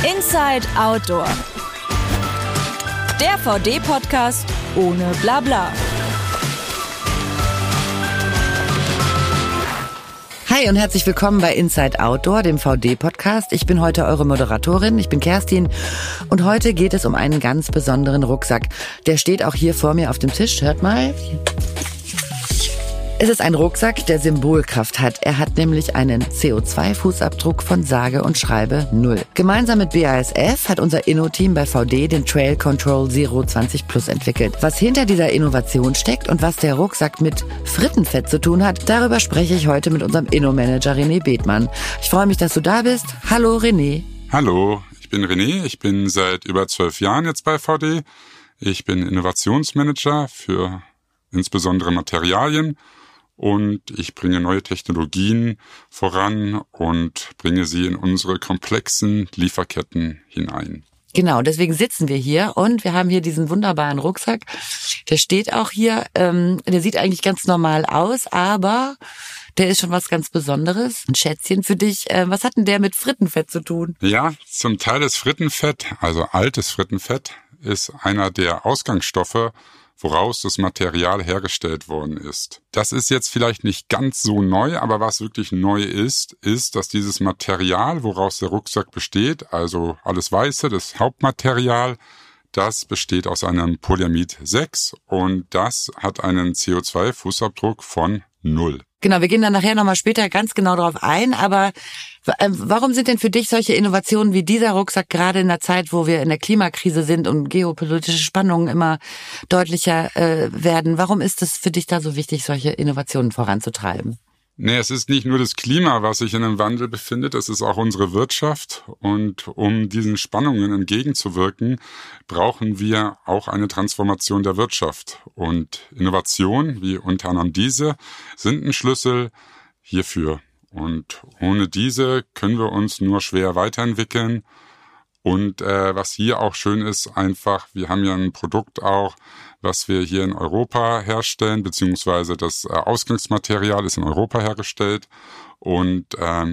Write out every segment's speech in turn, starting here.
Inside Outdoor. Der VD-Podcast ohne Blabla. Hi und herzlich willkommen bei Inside Outdoor, dem VD-Podcast. Ich bin heute eure Moderatorin, ich bin Kerstin und heute geht es um einen ganz besonderen Rucksack. Der steht auch hier vor mir auf dem Tisch, hört mal. Es ist ein Rucksack, der Symbolkraft hat. Er hat nämlich einen CO2-Fußabdruck von sage und schreibe 0. Gemeinsam mit BASF hat unser Inno-Team bei VD den Trail Control Zero 20 Plus entwickelt. Was hinter dieser Innovation steckt und was der Rucksack mit Frittenfett zu tun hat, darüber spreche ich heute mit unserem Inno-Manager René Bethmann. Ich freue mich, dass du da bist. Hallo René. Hallo, ich bin René. Ich bin seit über 12 Jahren jetzt bei VD. Ich bin Innovationsmanager für insbesondere Materialien. Und ich bringe neue Technologien voran und bringe sie in unsere komplexen Lieferketten hinein. Genau, deswegen sitzen wir hier und wir haben hier diesen wunderbaren Rucksack. Der steht auch hier, der sieht eigentlich ganz normal aus, aber der ist schon was ganz Besonderes. Ein Schätzchen für dich. Was hat denn der mit Frittenfett zu tun? Ja, zum Teil ist Frittenfett, also altes Frittenfett, ist einer der Ausgangsstoffe, woraus das Material hergestellt worden ist. Das ist jetzt vielleicht nicht ganz so neu, aber was wirklich neu ist, dass dieses Material, woraus der Rucksack besteht, also alles Weiße, das Hauptmaterial, das besteht aus einem Polyamid 6 und das hat einen CO2-Fußabdruck von 0. Genau, wir gehen dann nachher nochmal später ganz genau drauf ein, aber warum sind denn für dich solche Innovationen wie dieser Rucksack gerade in der Zeit, wo wir in der Klimakrise sind und geopolitische Spannungen immer deutlicher werden, warum ist es für dich da so wichtig, solche Innovationen voranzutreiben? Nee, es ist nicht nur das Klima, was sich in einem Wandel befindet, es ist auch unsere Wirtschaft. Und um diesen Spannungen entgegenzuwirken, brauchen wir auch eine Transformation der Wirtschaft. Und Innovation, wie unter anderem diese, sind ein Schlüssel hierfür. Und ohne diese können wir uns nur schwer weiterentwickeln. Und was hier auch schön ist, einfach, wir haben ja ein Produkt auch, was wir hier in Europa herstellen, beziehungsweise das Ausgangsmaterial ist in Europa hergestellt. Und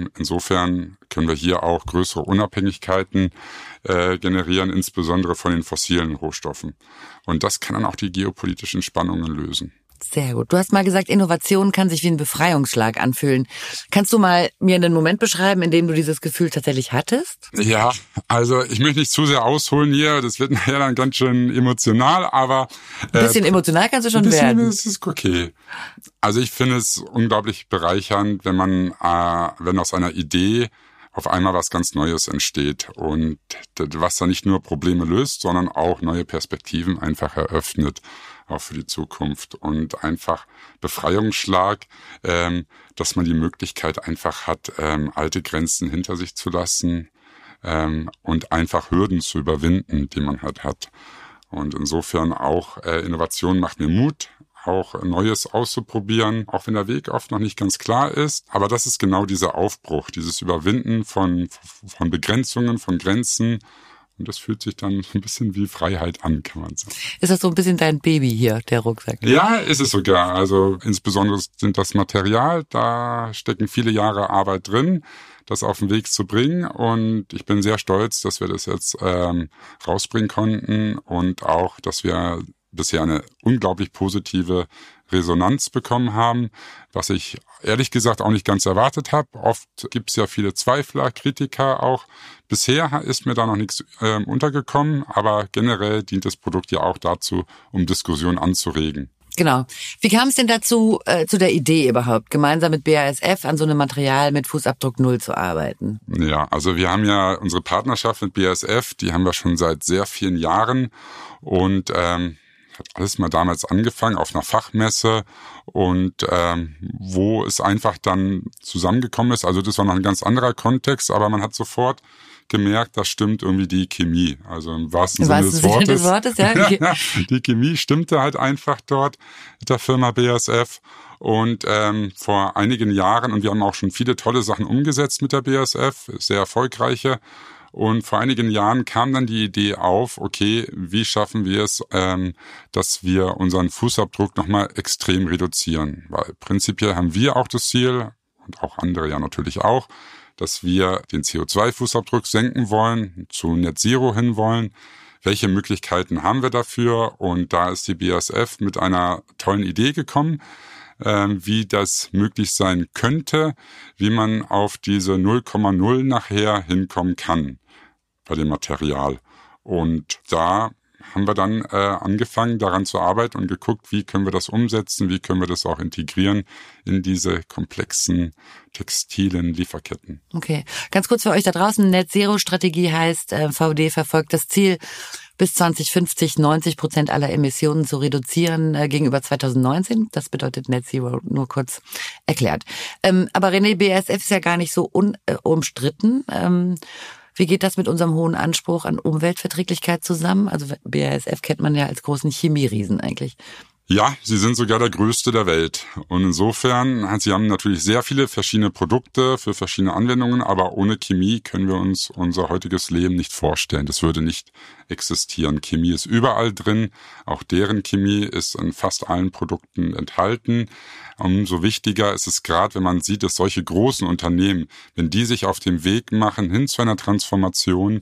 insofern können wir hier auch größere Unabhängigkeiten generieren, insbesondere von den fossilen Rohstoffen. Und das kann dann auch die geopolitischen Spannungen lösen. Sehr gut. Du hast mal gesagt, Innovation kann sich wie ein Befreiungsschlag anfühlen. Kannst du mal mir einen Moment beschreiben, in dem du dieses Gefühl tatsächlich hattest? Ja, also ich möchte nicht zu sehr ausholen hier, das wird nachher dann ganz schön emotional, aber ein bisschen emotional kannst du schon werden. Das ist okay. Also ich finde es unglaublich bereichernd, wenn aus einer Idee auf einmal was ganz Neues entsteht und was dann nicht nur Probleme löst, sondern auch neue Perspektiven einfach eröffnet, auch für die Zukunft und einfach Befreiungsschlag, dass man die Möglichkeit einfach hat, alte Grenzen hinter sich zu lassen und einfach Hürden zu überwinden, die man halt hat. Und insofern auch Innovation macht mir Mut, auch Neues auszuprobieren, auch wenn der Weg oft noch nicht ganz klar ist. Aber das ist genau dieser Aufbruch, dieses Überwinden von Begrenzungen, von Grenzen. Und das fühlt sich dann so ein bisschen wie Freiheit an, kann man sagen. Ist das so ein bisschen dein Baby hier, der Rucksack? Ja, ist es sogar. Also insbesondere sind das Material, da stecken viele Jahre Arbeit drin, das auf den Weg zu bringen. Und ich bin sehr stolz, dass wir das jetzt rausbringen konnten und auch, dass wir bisher eine unglaublich positive Resonanz bekommen haben, was ich ehrlich gesagt auch nicht ganz erwartet habe. Oft gibt es ja viele Zweifler, Kritiker auch. Bisher ist mir da noch nichts untergekommen, aber generell dient das Produkt ja auch dazu, um Diskussionen anzuregen. Genau. Wie kam es denn dazu, zu der Idee überhaupt, gemeinsam mit BASF an so einem Material mit Fußabdruck 0 zu arbeiten? Ja, also wir haben ja unsere Partnerschaft mit BASF, die haben wir schon seit sehr vielen Jahren und hat alles mal damals angefangen auf einer Fachmesse und wo es einfach dann zusammengekommen ist. Also das war noch ein ganz anderer Kontext, aber man hat sofort gemerkt, da stimmt irgendwie die Chemie. Also im wahrsten Sinne des Wortes. Ja. Die Chemie stimmte halt einfach dort mit der Firma BASF. Und vor einigen Jahren, und wir haben auch schon viele tolle Sachen umgesetzt mit der BASF, sehr erfolgreiche. Und vor einigen Jahren kam dann die Idee auf, okay, wie schaffen wir es, dass wir unseren Fußabdruck nochmal extrem reduzieren? Weil prinzipiell haben wir auch das Ziel, und auch andere ja natürlich auch, dass wir den CO2-Fußabdruck senken wollen, zu Net Zero hin wollen. Welche Möglichkeiten haben wir dafür? Und da ist die BASF mit einer tollen Idee gekommen, wie das möglich sein könnte, wie man auf diese 0,0 nachher hinkommen kann bei dem Material. Und da haben wir dann angefangen, daran zu arbeiten und geguckt, wie können wir das umsetzen, wie können wir das auch integrieren in diese komplexen textilen Lieferketten. Okay, ganz kurz für euch da draußen, Net-Zero-Strategie heißt, VD verfolgt das Ziel, bis 2050 90% aller Emissionen zu reduzieren gegenüber 2019. Das bedeutet Net Zero, nur kurz erklärt. Aber René, BASF ist ja gar nicht so unumstritten. Wie geht das mit unserem hohen Anspruch an Umweltverträglichkeit zusammen? Also BASF kennt man ja als großen Chemieriesen eigentlich. Ja, sie sind sogar der größte der Welt. Und insofern, sie haben natürlich sehr viele verschiedene Produkte für verschiedene Anwendungen, aber ohne Chemie können wir uns unser heutiges Leben nicht vorstellen. Das würde nicht existieren. Chemie ist überall drin. Auch deren Chemie ist in fast allen Produkten enthalten. Umso wichtiger ist es gerade, wenn man sieht, dass solche großen Unternehmen, wenn die sich auf dem Weg machen hin zu einer Transformation,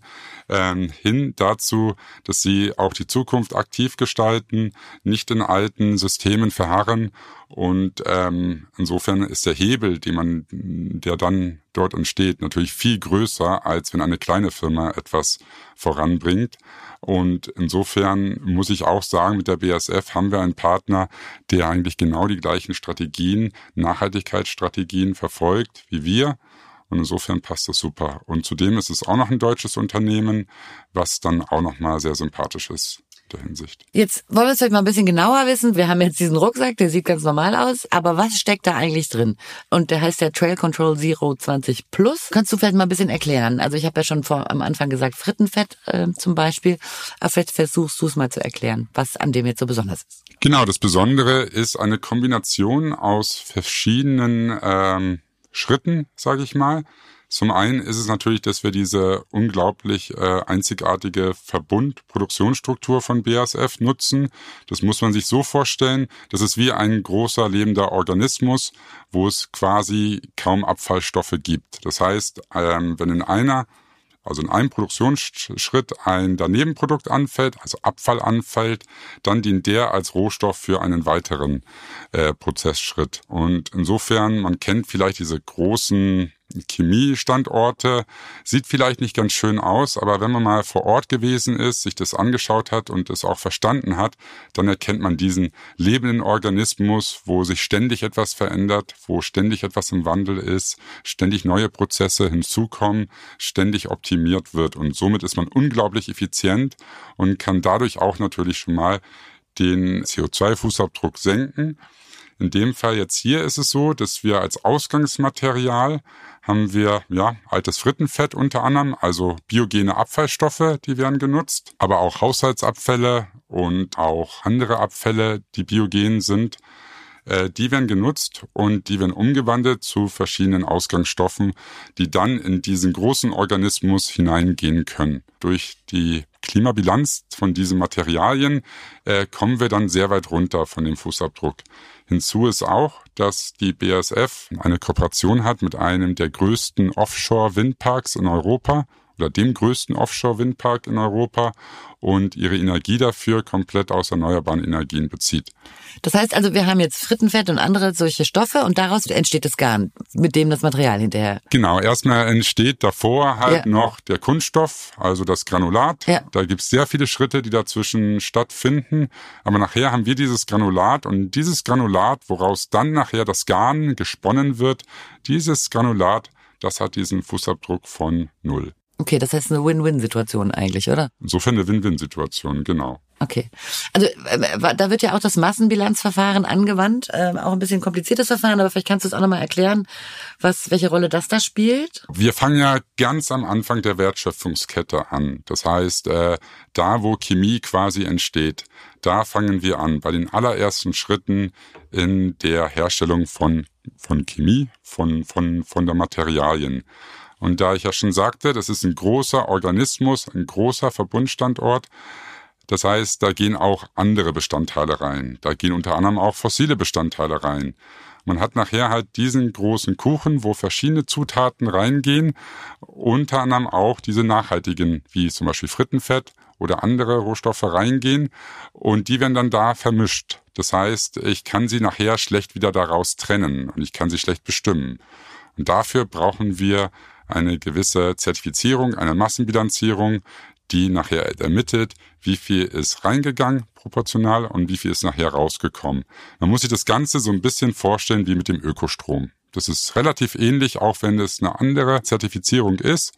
hin dazu, dass sie auch die Zukunft aktiv gestalten, nicht in alten Systemen verharren. Und insofern ist der Hebel, der dann dort entsteht, natürlich viel größer, als wenn eine kleine Firma etwas voranbringt. Und insofern muss ich auch sagen, mit der BASF haben wir einen Partner, der eigentlich genau die gleichen Strategien, Nachhaltigkeitsstrategien verfolgt wie wir. Und insofern passt das super. Und zudem ist es auch noch ein deutsches Unternehmen, was dann auch noch mal sehr sympathisch ist in der Hinsicht. Jetzt wollen wir es vielleicht mal ein bisschen genauer wissen. Wir haben jetzt diesen Rucksack, der sieht ganz normal aus, aber was steckt da eigentlich drin? Und der heißt ja Trail Control Zero 20 Plus. Kannst du vielleicht mal ein bisschen erklären? Also ich habe ja schon am Anfang gesagt, Frittenfett zum Beispiel. Aber vielleicht versuchst du es mal zu erklären, was an dem jetzt so besonders ist. Genau, das Besondere ist eine Kombination aus verschiedenen Schritten, sage ich mal. Zum einen ist es natürlich, dass wir diese unglaublich einzigartige Verbund-Produktionsstruktur von BASF nutzen. Das muss man sich so vorstellen, das ist wie ein großer lebender Organismus, wo es quasi kaum Abfallstoffe gibt. Das heißt, wenn in einem Produktionsschritt ein Danebenprodukt anfällt, also Abfall anfällt, dann dient der als Rohstoff für einen weiteren Prozessschritt. Und insofern, man kennt vielleicht diese großen Chemiestandorte, sieht vielleicht nicht ganz schön aus, aber wenn man mal vor Ort gewesen ist, sich das angeschaut hat und es auch verstanden hat, dann erkennt man diesen lebenden Organismus, wo sich ständig etwas verändert, wo ständig etwas im Wandel ist, ständig neue Prozesse hinzukommen, ständig optimiert wird. Und somit ist man unglaublich effizient und kann dadurch auch natürlich schon mal den CO2-Fußabdruck senken. In dem Fall jetzt hier ist es so, dass wir als Ausgangsmaterial haben wir altes Frittenfett unter anderem, also biogene Abfallstoffe, die werden genutzt, aber auch Haushaltsabfälle und auch andere Abfälle, die biogen sind. Die werden genutzt und die werden umgewandelt zu verschiedenen Ausgangsstoffen, die dann in diesen großen Organismus hineingehen können. Durch die Klimabilanz von diesen Materialien kommen wir dann sehr weit runter von dem Fußabdruck. Hinzu ist auch, dass die BASF eine Kooperation hat mit einem der größten Offshore-Windparks in Europa oder dem größten Offshore-Windpark in Europa und ihre Energie dafür komplett aus erneuerbaren Energien bezieht. Das heißt also, wir haben jetzt Frittenfett und andere solche Stoffe und daraus entsteht das Garn, mit dem das Material hinterher. Genau, erstmal entsteht davor noch der Kunststoff, also das Granulat. Ja. Da gibt's sehr viele Schritte, die dazwischen stattfinden. Aber nachher haben wir dieses Granulat und dieses Granulat, woraus dann nachher das Garn gesponnen wird, dieses Granulat, das hat diesen Fußabdruck von 0. Okay, das heißt eine Win-Win-Situation eigentlich, oder? Insofern eine Win-Win-Situation, genau. Okay. Also da wird ja auch das Massenbilanzverfahren angewandt, auch ein bisschen kompliziertes Verfahren, aber vielleicht kannst du es auch nochmal erklären, welche Rolle das da spielt? Wir fangen ja ganz am Anfang der Wertschöpfungskette an. Das heißt, da wo Chemie quasi entsteht, da fangen wir an, bei den allerersten Schritten in der Herstellung von Chemie, von der Materialien. Und da ich ja schon sagte, das ist ein großer Organismus, ein großer Verbundstandort. Das heißt, da gehen auch andere Bestandteile rein. Da gehen unter anderem auch fossile Bestandteile rein. Man hat nachher halt diesen großen Kuchen, wo verschiedene Zutaten reingehen, unter anderem auch diese nachhaltigen, wie zum Beispiel Frittenfett oder andere Rohstoffe reingehen und die werden dann da vermischt. Das heißt, ich kann sie nachher schlecht wieder daraus trennen und ich kann sie schlecht bestimmen. Und dafür brauchen wir eine gewisse Zertifizierung, eine Massenbilanzierung, die nachher ermittelt, wie viel ist reingegangen proportional und wie viel ist nachher rausgekommen. Man muss sich das Ganze so ein bisschen vorstellen wie mit dem Ökostrom. Das ist relativ ähnlich, auch wenn es eine andere Zertifizierung ist.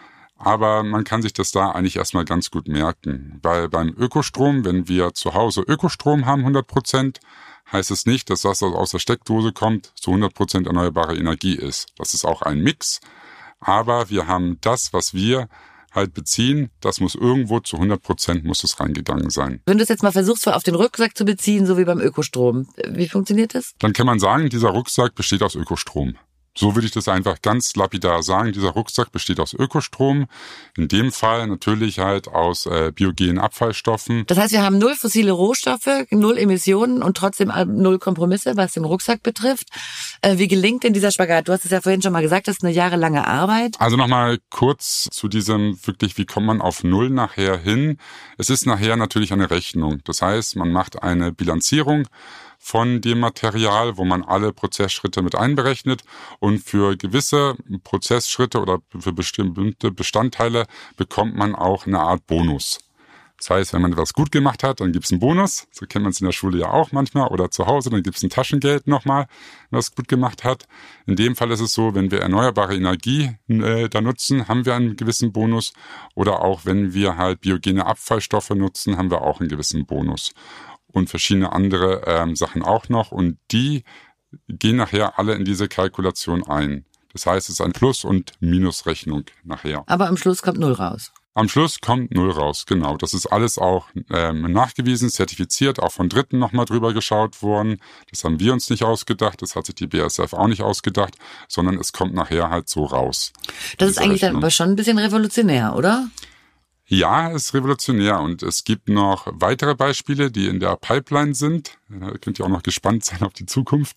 Aber man kann sich das da eigentlich erstmal ganz gut merken. Weil beim Ökostrom, wenn wir zu Hause Ökostrom haben, 100%, heißt es nicht, dass das, was aus der Steckdose kommt, zu 100% erneuerbare Energie ist. Das ist auch ein Mix. Aber wir haben das, was wir halt beziehen, das muss irgendwo zu 100% muss es reingegangen sein. Wenn du es jetzt mal versuchst, auf den Rucksack zu beziehen, so wie beim Ökostrom, wie funktioniert das? Dann kann man sagen, dieser Rucksack besteht aus Ökostrom. So würde ich das einfach ganz lapidar sagen. Dieser Rucksack besteht aus Ökostrom. In dem Fall natürlich halt aus biogenen Abfallstoffen. Das heißt, wir haben 0 fossile Rohstoffe, 0 Emissionen und trotzdem 0 Kompromisse, was den Rucksack betrifft. Wie gelingt denn dieser Spagat? Du hast es ja vorhin schon mal gesagt, das ist eine jahrelange Arbeit. Also nochmal kurz zu diesem wirklich, wie kommt man auf 0 nachher hin? Es ist nachher natürlich eine Rechnung. Das heißt, man macht eine Bilanzierung von dem Material, wo man alle Prozessschritte mit einberechnet und für gewisse Prozessschritte oder für bestimmte Bestandteile bekommt man auch eine Art Bonus. Das heißt, wenn man etwas gut gemacht hat, dann gibt es einen Bonus. So kennt man es in der Schule ja auch manchmal oder zu Hause, dann gibt es ein Taschengeld nochmal, wenn man es gut gemacht hat. In dem Fall ist es so, wenn wir erneuerbare Energie da nutzen, haben wir einen gewissen Bonus. Oder auch wenn wir halt biogene Abfallstoffe nutzen, haben wir auch einen gewissen Bonus. Und verschiedene andere Sachen auch noch. Und die gehen nachher alle in diese Kalkulation ein. Das heißt, es ist eine Plus- und Minusrechnung nachher. Aber am Schluss kommt 0 raus. Am Schluss kommt 0 raus, genau. Das ist alles auch nachgewiesen, zertifiziert, auch von Dritten nochmal drüber geschaut worden. Das haben wir uns nicht ausgedacht, das hat sich die BASF auch nicht ausgedacht, sondern es kommt nachher halt so raus. Das ist eigentlich dann aber schon ein bisschen revolutionär, oder? Ja, ist revolutionär und es gibt noch weitere Beispiele, die in der Pipeline sind. Da könnt ihr auch noch gespannt sein auf die Zukunft.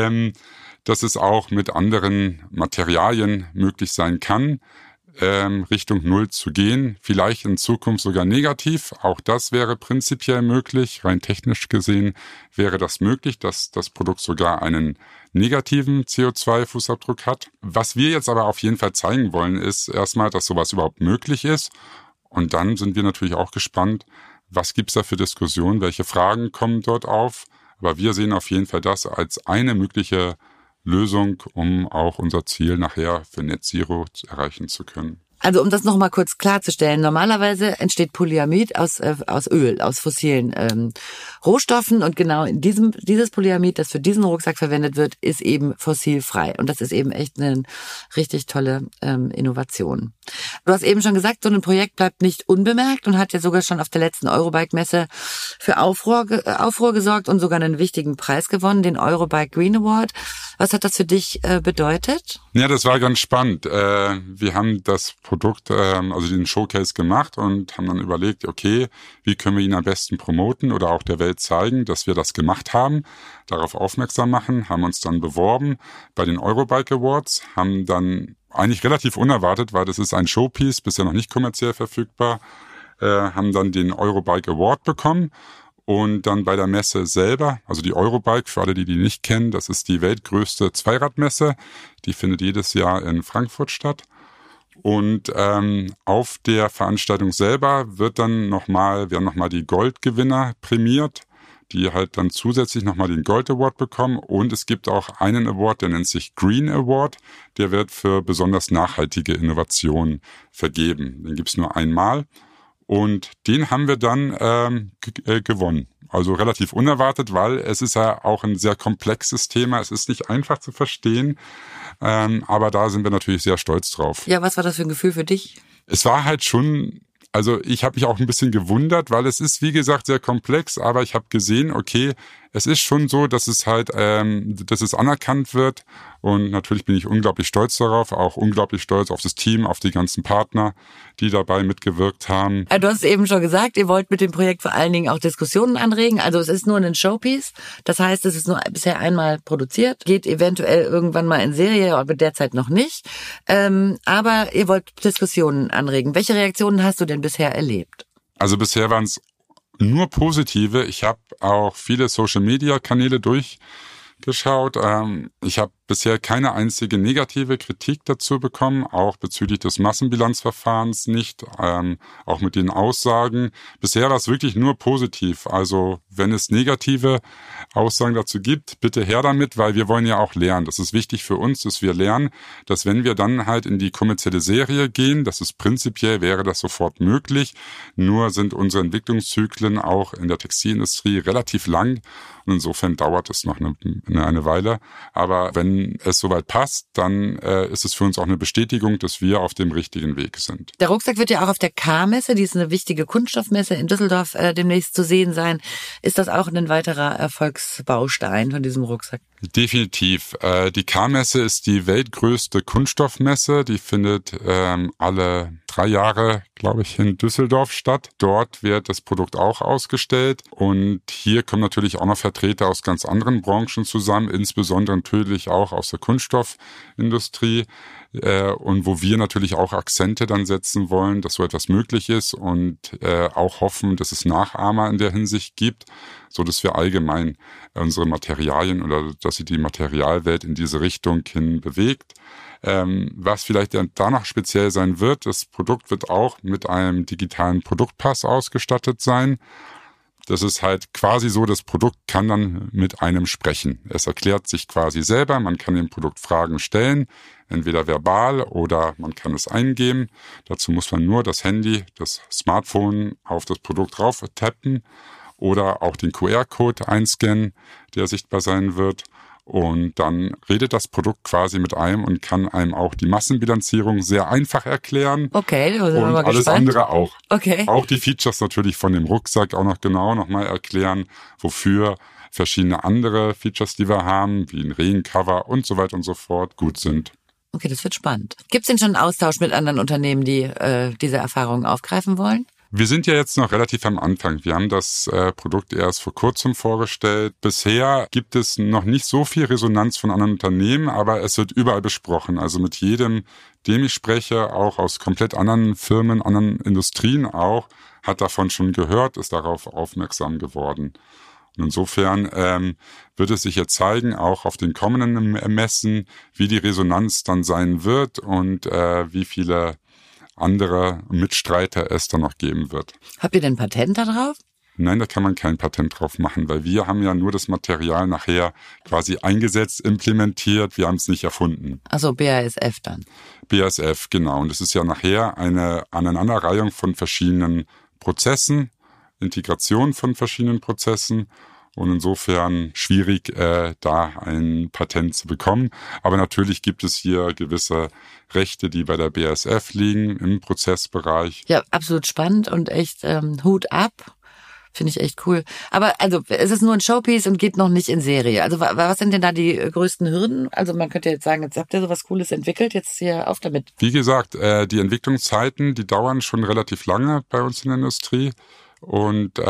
Dass es auch mit anderen Materialien möglich sein kann, Richtung 0 zu gehen. Vielleicht in Zukunft sogar negativ. Auch das wäre prinzipiell möglich. Rein technisch gesehen wäre das möglich, dass das Produkt sogar einen negativen CO2-Fußabdruck hat. Was wir jetzt aber auf jeden Fall zeigen wollen, ist erstmal, dass sowas überhaupt möglich ist. Und dann sind wir natürlich auch gespannt, was gibt's da für Diskussionen, welche Fragen kommen dort auf. Aber wir sehen auf jeden Fall das als eine mögliche Lösung, um auch unser Ziel nachher für Net Zero erreichen zu können. Also um das nochmal kurz klarzustellen, normalerweise entsteht Polyamid aus Öl, aus fossilen Rohstoffen und genau in dieses Polyamid, das für diesen Rucksack verwendet wird, ist eben fossilfrei und das ist eben echt eine richtig tolle Innovation. Du hast eben schon gesagt, so ein Projekt bleibt nicht unbemerkt und hat ja sogar schon auf der letzten Eurobike-Messe für Aufruhr gesorgt und sogar einen wichtigen Preis gewonnen, den Eurobike Green Award. Was hat das für dich bedeutet? Ja, das war ganz spannend. Wir haben das Produkt, also den Showcase gemacht und haben dann überlegt, okay, wie können wir ihn am besten promoten oder auch der Welt zeigen, dass wir das gemacht haben, darauf aufmerksam machen, haben uns dann beworben bei den Eurobike Awards, haben dann eigentlich relativ unerwartet, weil das ist ein Showpiece, bisher noch nicht kommerziell verfügbar, haben dann den Eurobike Award bekommen. Und dann bei der Messe selber, also die Eurobike, für alle, die nicht kennen, das ist die weltgrößte Zweiradmesse. Die findet jedes Jahr in Frankfurt statt. Und auf der Veranstaltung selber werden nochmal die Goldgewinner prämiert, die halt dann zusätzlich nochmal den Gold Award bekommen. Und es gibt auch einen Award, der nennt sich Green Award. Der wird für besonders nachhaltige Innovationen vergeben. Den gibt's nur einmal. Und den haben wir dann gewonnen. Also relativ unerwartet, weil es ist ja auch ein sehr komplexes Thema. Es ist nicht einfach zu verstehen, aber da sind wir natürlich sehr stolz drauf. Ja, was war das für ein Gefühl für dich? Es war halt schon, also ich habe mich auch ein bisschen gewundert, weil es ist, wie gesagt, sehr komplex, aber ich habe gesehen, okay, es ist schon so, dass es halt, dass es anerkannt wird. Und natürlich bin ich unglaublich stolz darauf, auch unglaublich stolz auf das Team, auf die ganzen Partner, die dabei mitgewirkt haben. Du hast es eben schon gesagt, ihr wollt mit dem Projekt vor allen Dingen auch Diskussionen anregen. Also es ist nur ein Showpiece. Das heißt, es ist nur bisher einmal produziert, geht eventuell irgendwann mal in Serie, aber derzeit noch nicht. Aber ihr wollt Diskussionen anregen. Welche Reaktionen hast du denn bisher erlebt? Also bisher waren es nur positive. Ich habe auch viele Social-Media-Kanäle durchgeschaut. Ich habe bisher keine einzige negative Kritik dazu bekommen, auch bezüglich des Massenbilanzverfahrens nicht, auch mit den Aussagen. Bisher war es wirklich nur positiv. Also wenn es negative Aussagen dazu gibt, bitte her damit, weil wir wollen ja auch lernen. Das ist wichtig für uns, dass wir lernen, dass wenn wir dann halt in die kommerzielle Serie gehen, das ist prinzipiell, wäre das sofort möglich. Nur sind unsere Entwicklungszyklen auch in der Textilindustrie relativ lang und insofern dauert es noch eine Weile. Aber wenn es soweit passt, dann ist es für uns auch eine Bestätigung, dass wir auf dem richtigen Weg sind. Der Rucksack wird ja auch auf der K-Messe, die ist eine wichtige Kunststoffmesse in Düsseldorf, demnächst zu sehen sein. Ist das auch ein weiterer Erfolgsbaustein von diesem Rucksack? Definitiv. Die K-Messe ist die weltgrößte Kunststoffmesse. Die findet alle 3 Jahre, glaube ich, in Düsseldorf statt. Dort wird das Produkt auch ausgestellt. Und hier kommen natürlich auch noch Vertreter aus ganz anderen Branchen zusammen, insbesondere natürlich auch aus der Kunststoffindustrie. Und wo wir natürlich auch Akzente dann setzen wollen, dass so etwas möglich ist und auch hoffen, dass es Nachahmer in der Hinsicht gibt, so dass wir allgemein unsere Materialien oder dass sich die Materialwelt in diese Richtung hin bewegt. Was vielleicht da noch speziell sein wird, das Produkt wird auch mit einem digitalen Produktpass ausgestattet sein. Das ist halt quasi so, das Produkt kann dann mit einem sprechen. Es erklärt sich quasi selber, man kann dem Produkt Fragen stellen, entweder verbal oder man kann es eingeben. Dazu muss man nur das Handy, das Smartphone auf das Produkt rauf tappen oder auch den QR-Code einscannen, der sichtbar sein wird. Und dann redet das Produkt quasi mit einem und kann einem auch die Massenbilanzierung sehr einfach erklären. Okay, da sind wir mal alles gespannt. andere auch. Okay. Auch die Features natürlich von dem Rucksack auch noch genau nochmal erklären, wofür verschiedene andere Features, die wir haben, wie ein Regencover und so weiter und so fort, gut sind. Okay, das wird spannend. Gibt es denn schon einen Austausch mit anderen Unternehmen, die diese Erfahrungen aufgreifen wollen? Wir sind ja jetzt noch relativ am Anfang. Wir haben das Produkt erst vor kurzem vorgestellt. Bisher gibt es noch nicht so viel Resonanz von anderen Unternehmen, aber es wird überall besprochen. Also mit jedem, dem ich spreche, auch aus komplett anderen Firmen, anderen Industrien auch, hat davon schon gehört, ist darauf aufmerksam geworden. Und insofern wird es sich jetzt zeigen, auch auf den kommenden Messen, wie die Resonanz dann sein wird und wie viele andere Mitstreiter es dann noch geben wird. Habt ihr denn Patent da drauf? Nein, da kann man kein Patent drauf machen, weil wir haben ja nur das Material nachher quasi eingesetzt, implementiert, wir haben es nicht erfunden. Also BASF dann? BASF, genau. Und es ist ja nachher eine Aneinanderreihung von verschiedenen Prozessen, Integration von verschiedenen Prozessen. Und insofern schwierig, da ein Patent zu bekommen. Aber natürlich gibt es hier gewisse Rechte, die bei der BASF liegen im Prozessbereich. Ja, absolut spannend und echt Hut ab. Finde ich echt cool. Aber also es ist nur ein Showpiece und geht noch nicht in Serie. Also was sind denn da die größten Hürden? Also man könnte jetzt sagen, jetzt habt ihr sowas Cooles entwickelt, jetzt hier auf damit. Wie gesagt, die Entwicklungszeiten, die dauern schon relativ lange bei uns in der Industrie. Und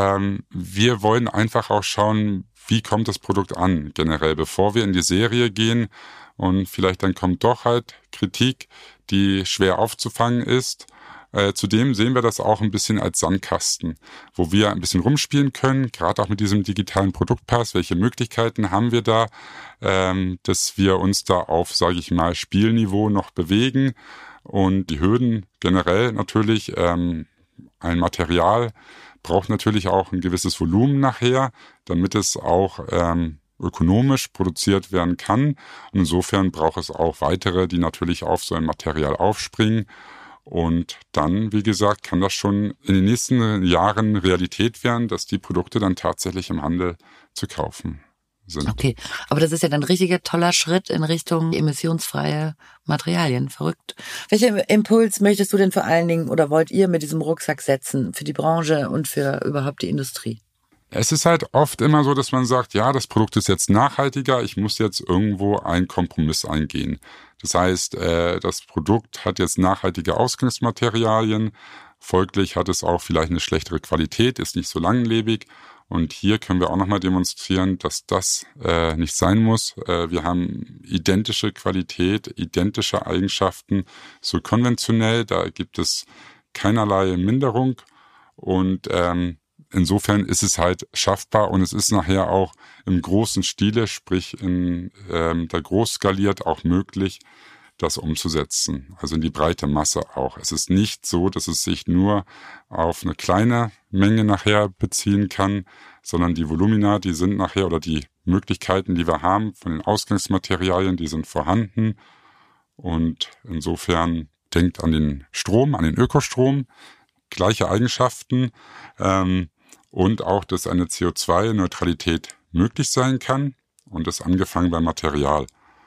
wir wollen einfach auch schauen, wie kommt das Produkt an generell, bevor wir in die Serie gehen. Und vielleicht dann kommt doch halt Kritik, die schwer aufzufangen ist. Zudem sehen wir das auch ein bisschen als Sandkasten, wo wir ein bisschen rumspielen können, gerade auch mit diesem digitalen Produktpass. Welche Möglichkeiten haben wir da, dass wir uns da auf, sage ich mal, Spielniveau noch bewegen. Und die Hürden generell natürlich, ein Material braucht natürlich auch ein gewisses Volumen nachher, damit es auch ökonomisch produziert werden kann. Und insofern braucht es auch weitere, die natürlich auf so ein Material aufspringen. Und dann, wie gesagt, kann das schon in den nächsten Jahren Realität werden, dass die Produkte dann tatsächlich im Handel zu kaufen sind. Okay, aber das ist ja dann ein richtiger toller Schritt in Richtung emissionsfreie Materialien. Verrückt. Welchen Impuls möchtest du denn vor allen Dingen oder wollt ihr mit diesem Rucksack setzen für die Branche und für überhaupt die Industrie? Es ist halt oft immer so, dass man sagt, ja, das Produkt ist jetzt nachhaltiger, ich muss jetzt irgendwo einen Kompromiss eingehen. Das heißt, das Produkt hat jetzt nachhaltige Ausgangsmaterialien, folglich hat es auch vielleicht eine schlechtere Qualität, ist nicht so langlebig. Und hier können wir auch nochmal demonstrieren, dass das nicht sein muss. Wir haben identische Qualität, identische Eigenschaften, so konventionell, da gibt es keinerlei Minderung und insofern ist es halt schaffbar und es ist nachher auch im großen Stile, sprich in der Großskaliert auch möglich, das umzusetzen, also in die breite Masse auch. Es ist nicht so, dass es sich nur auf eine kleine Menge nachher beziehen kann, sondern die Volumina, die sind nachher, oder die Möglichkeiten, die wir haben von den Ausgangsmaterialien, die sind vorhanden. Und insofern denkt an den Strom, an den Ökostrom, gleiche Eigenschaften und auch, dass eine CO2-Neutralität möglich sein kann und das angefangen beim Material.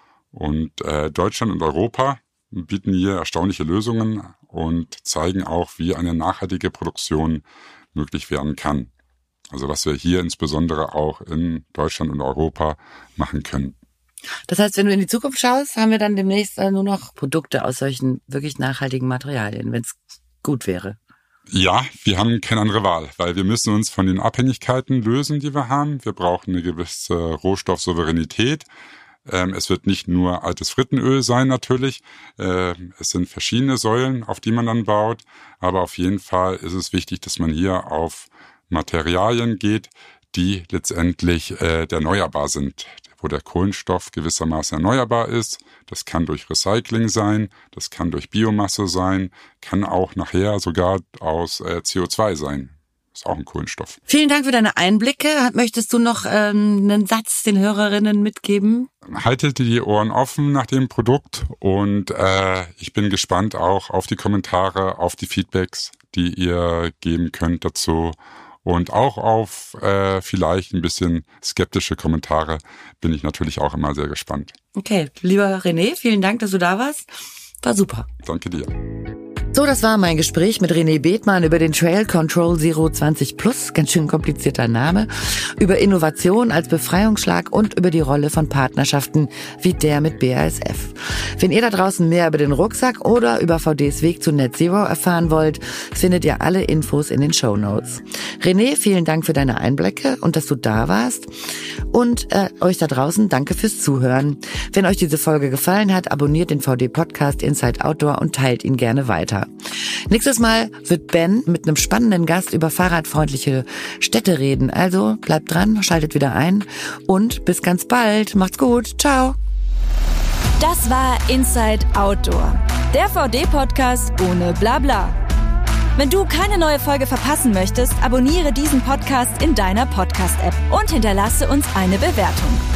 Und Deutschland und Europa bieten hier erstaunliche Lösungen und zeigen auch, wie eine nachhaltige Produktion möglich werden kann. Also was wir hier insbesondere auch in Deutschland und Europa machen können. Das heißt, wenn du in die Zukunft schaust, haben wir dann demnächst nur noch Produkte aus solchen wirklich nachhaltigen Materialien, wenn es gut wäre. Ja, wir haben keine andere Wahl, weil wir müssen uns von den Abhängigkeiten lösen, die wir haben. Wir brauchen eine gewisse Rohstoffsouveränität. Es wird nicht nur altes Frittenöl sein natürlich, es sind verschiedene Säulen, auf die man dann baut, aber auf jeden Fall ist es wichtig, dass man hier auf Materialien geht, die letztendlich erneuerbar sind, wo der Kohlenstoff gewissermaßen erneuerbar ist. Das kann durch Recycling sein, das kann durch Biomasse sein, kann auch nachher sogar aus CO2 sein. Ist auch ein Kohlenstoff. Vielen Dank für deine Einblicke. Möchtest du noch einen Satz den Hörerinnen mitgeben? Haltet die Ohren offen nach dem Produkt und ich bin gespannt auch auf die Kommentare, auf die Feedbacks, die ihr geben könnt dazu und auch auf vielleicht ein bisschen skeptische Kommentare bin ich natürlich auch immer sehr gespannt. Okay, lieber René, vielen Dank, dass du da warst. War super. Danke dir. So, das war mein Gespräch mit René Bethmann über den Trail Control Zero 20 Plus, ganz schön komplizierter Name, über Innovation als Befreiungsschlag und über die Rolle von Partnerschaften wie der mit BASF. Wenn ihr da draußen mehr über den Rucksack oder über VDs Weg zu Net Zero erfahren wollt, findet ihr alle Infos in den Shownotes. René, vielen Dank für deine Einblicke und dass du da warst. Und euch da draußen, danke fürs Zuhören. Wenn euch diese Folge gefallen hat, abonniert den VD-Podcast Inside Outdoor und teilt ihn gerne weiter. Nächstes Mal wird Ben mit einem spannenden Gast über fahrradfreundliche Städte reden. Also bleibt dran, schaltet wieder ein und bis ganz bald. Macht's gut. Ciao. Das war Inside Outdoor, der VD-Podcast ohne Blabla. Wenn du keine neue Folge verpassen möchtest, abonniere diesen Podcast in deiner Podcast-App und hinterlasse uns eine Bewertung.